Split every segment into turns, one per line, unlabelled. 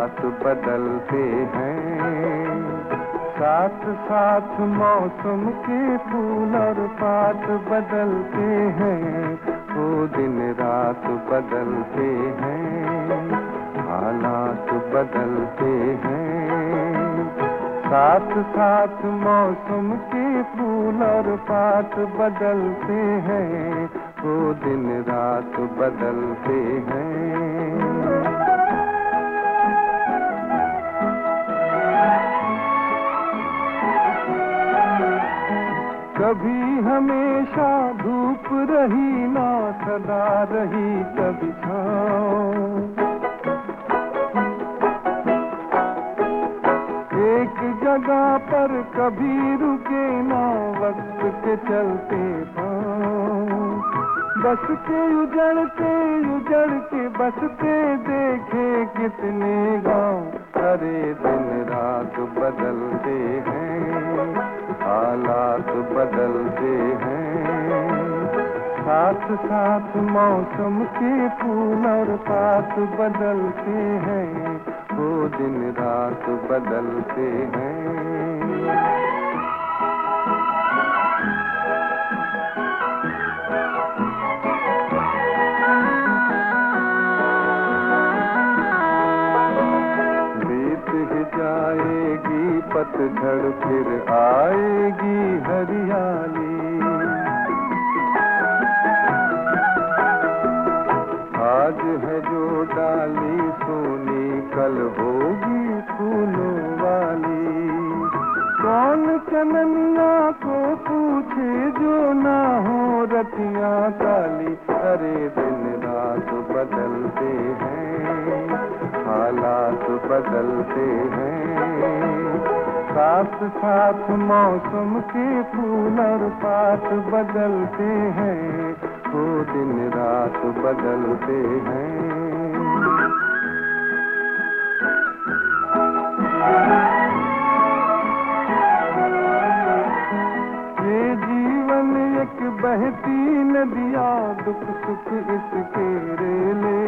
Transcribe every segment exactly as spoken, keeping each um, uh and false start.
रात बदलते हैं, साथ साथ मौसम के फूल और पात बदलते हैं, वो दिन रात बदलते हैं, हालात बदलते हैं। साथ साथ मौसम के फूल और पात बदलते हैं, वो दिन रात बदलते हैं। कभी हमेशा धूप रही ना सदा रही कभी छाँव, एक जगह पर कभी रुके ना वक्त के चलते पाँव, बस के उजड़ते उजड़ के बसते देखे कितने गाँव, अरे दिन रात बदलते हैं, हालात बदलते हैं। साथ साथ मौसम के फूल और पात बदलते हैं, वो दिन रात बदलते हैं। जाएगी पतझड़ फिर आएगी हरियाली, आज है जो डाली सोनी कल होगी फूलों वाली। कौन चननिया को पूछे जो ना हो रतियां काली, अरे दिन रात बदलते हैं, हालात बदलते हैं। साथ साथ मौसम के फूल और पात बदलते हैं, वो दिन रात बदलते हैं। ये जीवन एक बहती नदिया, दुख सुख इसके रेले,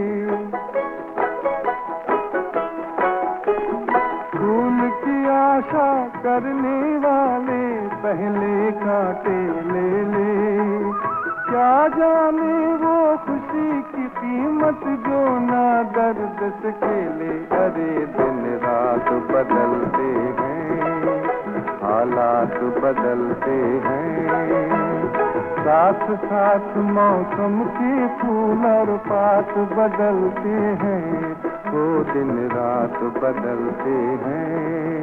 फूल की आशा करने वाले पहले कांटे ले ले। क्या जाने वो खुशी की कीमत जो ना दर्द से खेले, अरे दिन रात बदलते हैं, हालात बदलते हैं। साथ साथ मौसम के फूल और पात बदलते हैं, वो दिन रात बदलते हैं।